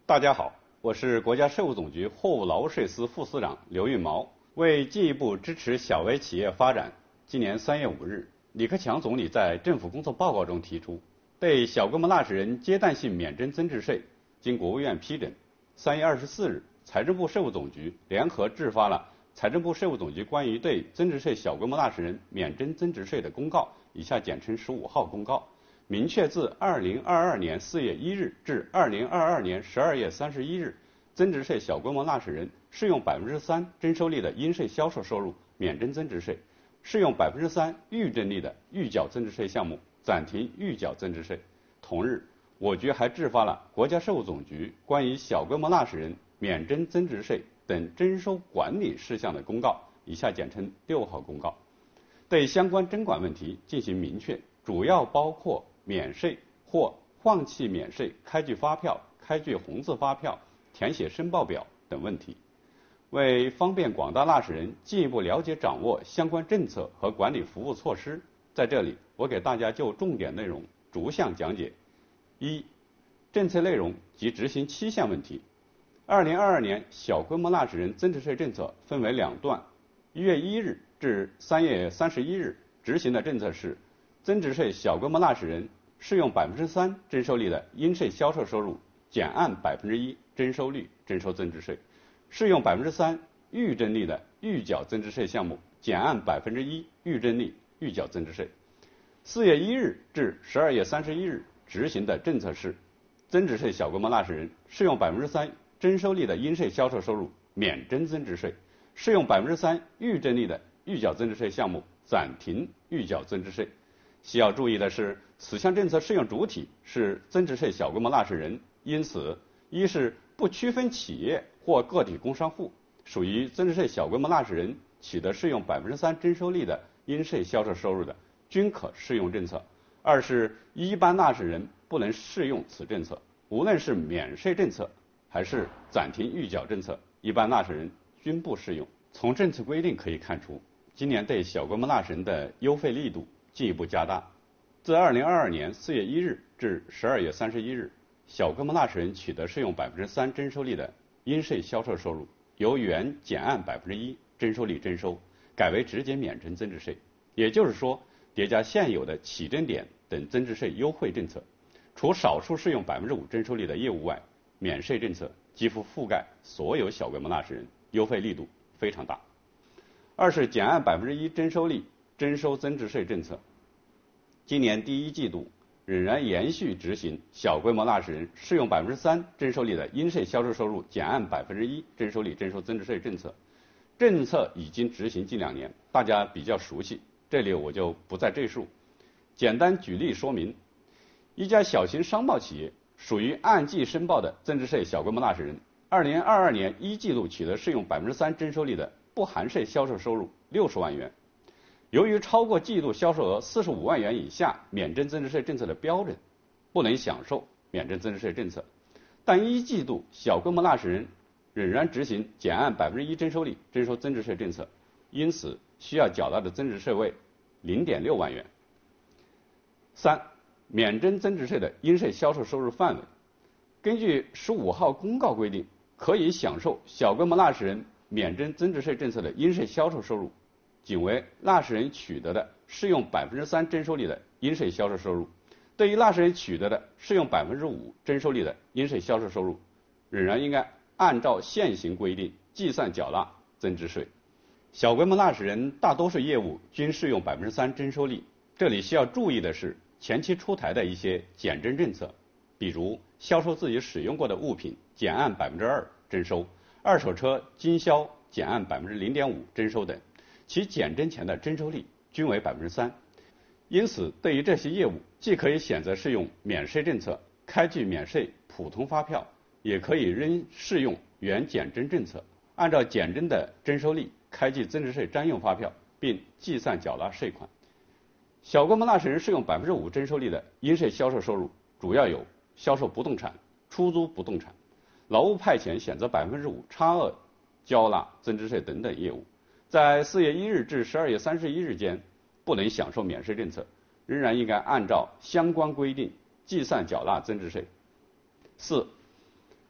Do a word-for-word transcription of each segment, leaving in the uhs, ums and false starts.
大家好，我是国家税务总局货物劳务税司副司长刘运毛。为进一步支持小微企业发展，今年三月五日，李克强总理在政府工作报告中提出，对小规模纳税人阶段性免征增值税，经国务院批准，三月二十四日，财政部税务总局联合制发了财政部税务总局关于对增值税小规模纳税人免征增值税的公告，以下简称十五号公告，明确自二零二二年四月一日至二零二二年十二月三十一日，增值税小规模纳税人适用百分之三征收利的应税销售收入免征增值税，适用百分之三预征利的预缴增值税项目暂停预缴增值税。同日，我局还制发了国家税务总局关于小规模纳税人免征增值税等征收管理事项的公告，以下简称六号公告，对相关征管问题进行明确，主要包括免税或放弃免税开具发票、开具红字发票、填写申报表等问题。为方便广大纳税人进一步了解掌握相关政策和管理服务措施，在这里我给大家就重点内容逐项讲解。一、政策内容及执行期限问题。二零二二年小规模纳税人增值税政策分为两段，一月一日至三月三十一日执行的政策是，增值税小规模纳税人适用百分之三征收利的应税销售收入减按百分之一征收率征收增值税，适用百分之三预征利的预缴增值税项目减按百分之一预征利预缴增值税。四月一日至十二月三十一日执行的政策是，增值税小规模纳税人适用百分之三征收利的应税销售收入免征增值税，适用百分之三预征利的预缴增值税项目暂停预缴增值税。需要注意的是，此项政策适用主体是增值税小规模纳税人，因此，一是不区分企业或个体工商户，属于增值税小规模纳税人取得适用百分之三征收利的应税销售收入的，均可适用政策；二是一般纳税人不能适用此政策，无论是免税政策还是暂停预缴政策，一般纳税人均不适用。从政策规定可以看出，今年对小规模纳税人的优惠力度进一步加大。自二零二二年四月一日至十二月三十一日，小规模纳税人取得适用百分之三征收利的应税销售收入，由原减按百分之一征收利征收，改为直接免征增值税。也就是说，叠加现有的起征点等增值税优惠政策，除少数适用百分之五征收利的业务外，免税政策几乎覆盖所有小规模纳税人，优惠力度非常大。二是减按百分之一征收利征收增值税政策。今年第一季度仍然延续执行小规模纳税人适用百分之三征收利的应税销售收入减按百分之一征收利征收增值税政策。政策已经执行近两年，大家比较熟悉，这里我就不再赘述。简单举例说明，一家小型商贸企业属于按季申报的增值税小规模纳税人，二零二二年一季度取得适用百分之三征收利的不含税销售收入六十万元。由于超过季度销售额四十五万元以下免征增值税政策的标准，不能享受免征增值税政策，但一季度小规模纳税人仍然执行减按百分之一征收利征收增值税政策，因此需要缴纳的增值税为零点六万元。三、免征增值税的应税销售收入范围。根据十五号公告规定，可以享受小规模纳税人免征增值税政策的应税销售收入，仅为纳税人取得的适用百分之三征收利的应税销售收入。对于纳税人取得的适用百分之五征收利的应税销售收入，仍然应该按照现行规定计算缴纳增值税。小规模纳税人大多数业务均适用百分之三征收利，这里需要注意的是前期出台的一些减征政策，比如销售自己使用过的物品减按百分之二征收，二手车经销减按百分之零点五征收等，其减征前的征收率均为百分之三。因此，对于这些业务，既可以选择适用免税政策，开具免税普通发票，也可以仍适用原减征政策，按照减征的征收率开具增值税专用发票，并计算缴纳税款。小规模纳税人适用百分之五征收率的应税销售收入，主要有销售不动产、出租不动产、劳务派遣选择百分之五差额交纳增值税等等业务，在四月一日至十二月三十一日间不能享受免税政策，仍然应该按照相关规定计算缴纳增值税。四、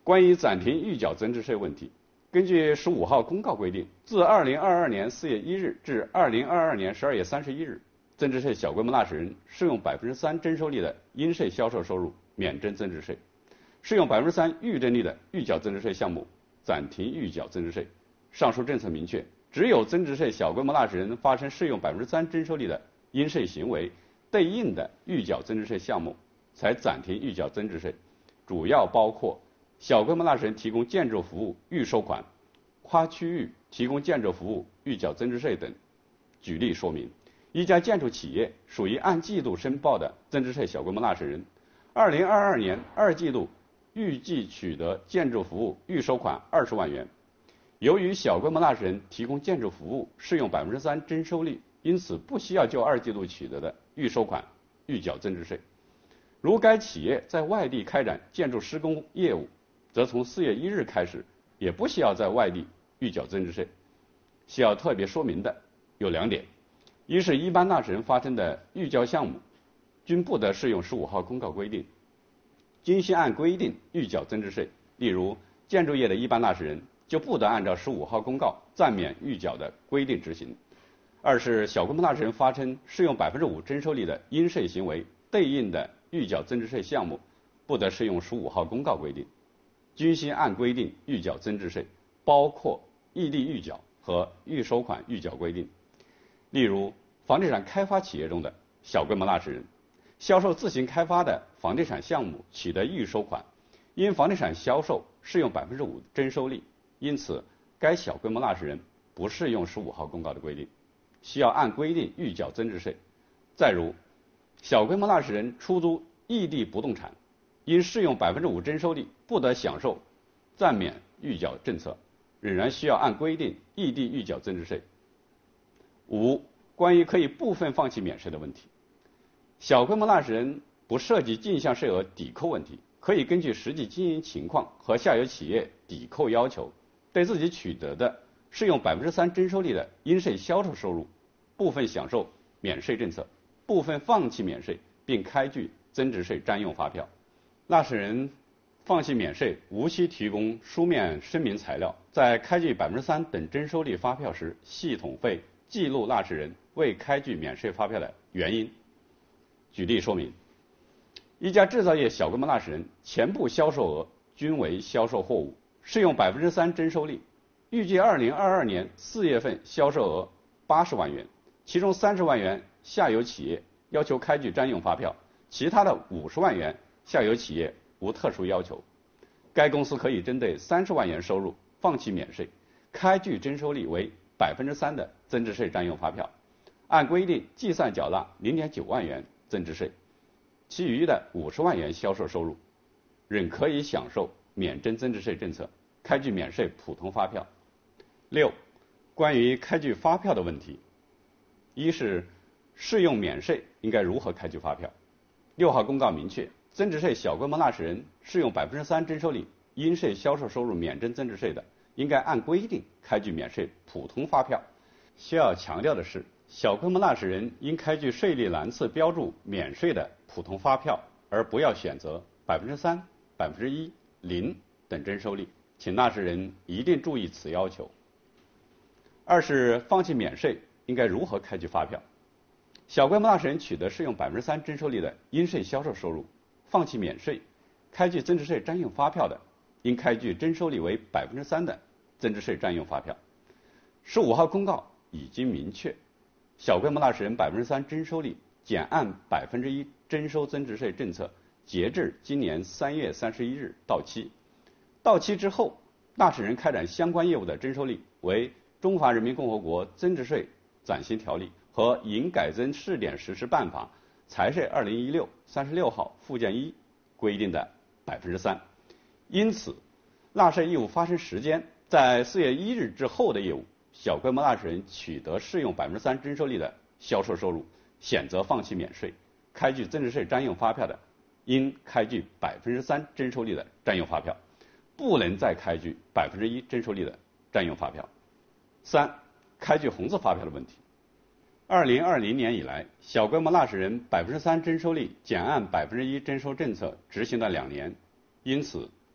关于暂停预缴增值税问题，根据十五号公告规定，自二零二二年四月一日至二零二二年十二月三十一日，增值税小规模纳税人适用百分之三征收率的应税销售收入免征增值税，适用百分之三预征率的预缴增值税项目暂停预缴增值税。上述政策明确，只有增值税小规模纳税人发生适用百分之三征收率的应税行为，对应的预缴增值税项目才暂停预缴增值税，主要包括小规模纳税人提供建筑服务预收款、跨区域提供建筑服务预缴增值税等。举例说明，一家建筑企业属于按季度申报的增值税小规模纳税人，二零二二年二季度预计取得建筑服务预收款二十万元。由于小规模纳税人提供建筑服务适用百分之三征收率，因此不需要就二季度取得的预收款预缴增值税。如该企业在外地开展建筑施工业务，则从四月一日开始也不需要在外地预缴增值税。需要特别说明的有两点：一是一般纳税人发生的预缴项目均不得适用十五号公告规定，均需按规定预缴增值税。例如，建筑业的一般纳税人就不得按照十五号公告暂免预缴的规定执行。二是小规模纳税人发生适用百分之五征收率的应税行为，对应的预缴增值税项目不得适用十五号公告规定，均需按规定预缴增值税，包括异地预缴和预收款预缴规定。例如，房地产开发企业中的小规模纳税人销售自行开发的房地产项目取得预收款，因房地产销售适用百分之五征收率，因此该小规模纳税人不适用十五号公告的规定，需要按规定预缴增值税。再如，小规模纳税人出租异地不动产，因适用百分之五征收率，不得享受暂免预缴政策，仍然需要按规定异地预缴增值税。五、关于可以部分放弃免税的问题，小规模纳税人不涉及进项税额抵扣问题，可以根据实际经营情况和下游企业抵扣要求，对自己取得的适用百分之三征收率的应税销售收入部分享受免税政策，部分放弃免税，并开具增值税专用发票。纳税人放弃免税无需提供书面声明材料，在开具百分之三等征收率发票时，系统会记录纳税人未开具免税发票的原因。举例说明，一家制造业小规模纳税人全部销售额均为销售货物，适用百分之三征收率，预计二零二二年四月份销售额八十万元，其中三十万元下游企业要求开具专用发票，其他的五十万元下游企业无特殊要求。该公司可以针对三十万元收入放弃免税，开具征收率为百分之三的增值税专用发票，按规定计算缴纳零点九万元增值税，其余的五十万元销售收入仍可以享受免征增值税政策，开具免税普通发票。六、关于开具发票的问题，一是适用免税应该如何开具发票。六号公告明确，增值税小规模纳税人适用百分之三征收率应税销售收入免征增值税的，应该按规定开具免税普通发票。需要强调的是，小规模纳税人应开具税率栏次标注免税的普通发票，而不要选择百分之三、百分之一、零等征收率，请纳税人一定注意此要求。二是放弃免税应该如何开具发票。小规模纳税人取得适用百分之三征收率的应税销售收入，放弃免税，开具增值税专用发票的，应开具征收率为百分之三的增值税专用发票。十五号公告已经明确，小规模纳税人百分之三征收率减按百分之一征收增值税政策，截至今年三月三十一日到期。到期之后，纳税人开展相关业务的征收率为《中华人民共和国增值税暂行条例》和《营改增试点实施办法》财税二零一六三十六号附件一规定的百分之三。因此，纳税义务发生时间在四月一日之后的业务，小规模纳税人取得适用百分之三征收率的销售收入，选择放弃免税，开具增值税专用发票的，应开具百分之三征收率的专用发票，不能再开具百分之一征收率的专用发票。三、开具红字发票的问题。二零二零年以来，小规模纳税人百分之三征收率减按百分之一征收政策执行了两年，因此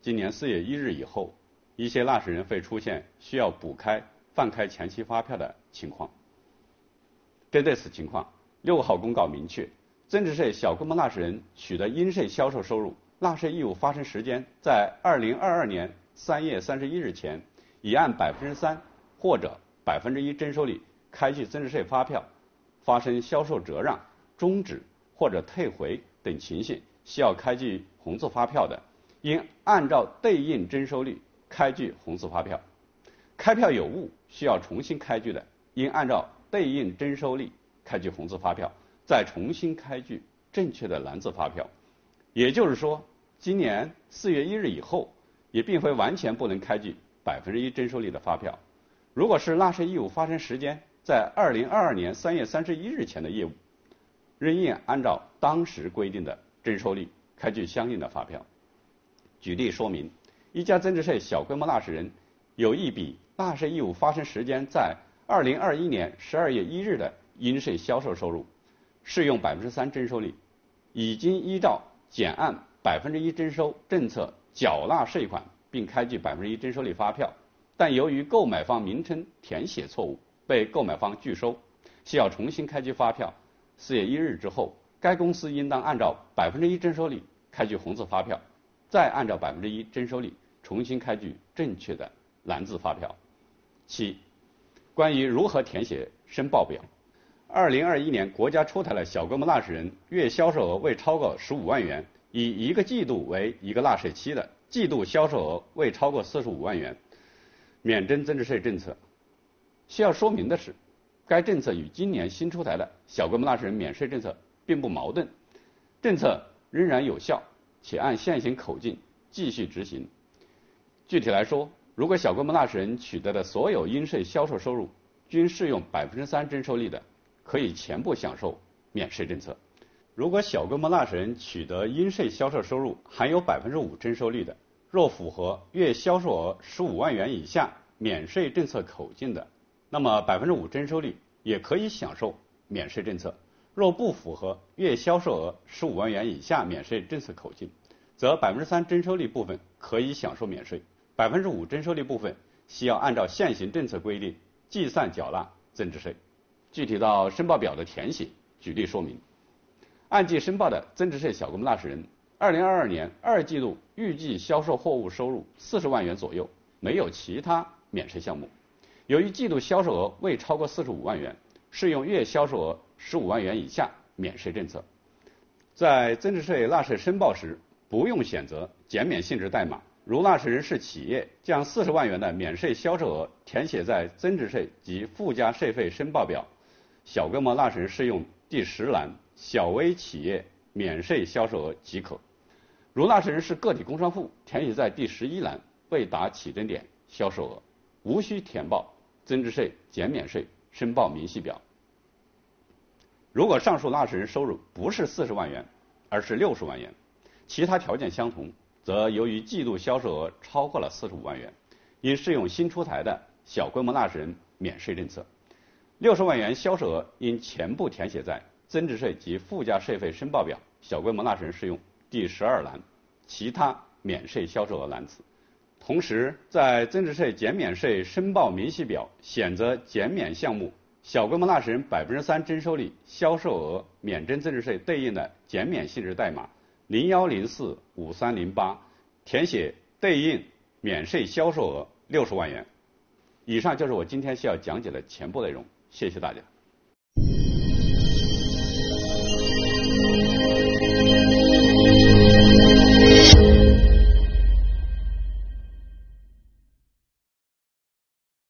今年四月一日以后，一些纳税人会出现需要补开、放开前期发票的情况。针对此情况，六号公告明确，增值税小规模纳税人取得应税销售收入纳税义务发生时间在二零二二年三月三十一日前，已按百分之三或者百分之一征收率开具增值税发票，发生销售折让、终止或者退回等情形需要开具红字发票的，应按照对应征收率开具红字发票；开票有误需要重新开具的，应按照对应征收率开具红字发票，再重新开具正确的蓝字发票。也就是说，今年四月一日以后，也并非完全不能开具百分之一征收率的发票。如果是纳税义务发生时间在二零二二年三月三十一日前的业务，仍应按照当时规定的征收率开具相应的发票。举例说明，一家增值税小规模纳税人有一笔纳税义务发生时间在二零二一年十二月一日的应税销售收入，适用百分之三征收率，已经依照减按百分之一征收政策缴纳税款，并开具百分之一征收率发票，但由于购买方名称填写错误，被购买方拒收，需要重新开具发票。四月一日之后，该公司应当按照百分之一征收率开具红字发票，再按照百分之一征收率重新开具正确的蓝字发票。七、关于如何填写申报表。二零二一年，国家出台了小规模纳税人月销售额未超过十五万元，以一个季度为一个纳税期的季度销售额未超过四十五万元免征增值税政策。需要说明的是，该政策与今年新出台的小规模纳税人免税政策并不矛盾，政策仍然有效，且按现行口径继续执行。具体来说，如果小规模纳税人取得的所有应税销售收入均适用百分之三征收率的，可以全部享受免税政策。如果小规模纳税人取得应税销售收入含有百分之五征收率的，若符合月销售额十五万元以下免税政策口径的，那么百分之五征收率也可以享受免税政策。若不符合月销售额十五万元以下免税政策口径，则百分之三征收率部分可以享受免税，百分之五征收率部分需要按照现行政策规定计算缴纳增值税。具体到申报表的填写，举例说明。按季申报的增值税小规模纳税人，二零二二年二季度预计销售货物收入四十万元左右，没有其他免税项目。由于季度销售额未超过四十五万元，适用月销售额十五万元以下免税政策。在增值税纳税申报时，不用选择减免性质代码。如纳税人是企业，将四十万元的免税销售额填写在增值税及附加税费申报表小规模纳税人适用第十栏小微企业免税销售额即可。如纳税人是个体工商户，填写在第十一栏未达起征点销售额，无需填报增值税减免税申报明细表。如果上述纳税人收入不是四十万元，而是六十万元，其他条件相同，则由于季度销售额超过了四十五万元，应适用新出台的小规模纳税人免税政策。六十万元销售额应全部填写在增值税及附加税费申报表小规模纳税人适用第十二栏其他免税销售额栏次。同时，在增值税减免税申报明细表选择减免项目小规模纳税人百分之三征收率销售额免征增值税对应的减免性质代码零一零四五三零八，填写对应免税销售额六十万元。以上就是我今天需要讲解的全部内容，谢谢大家。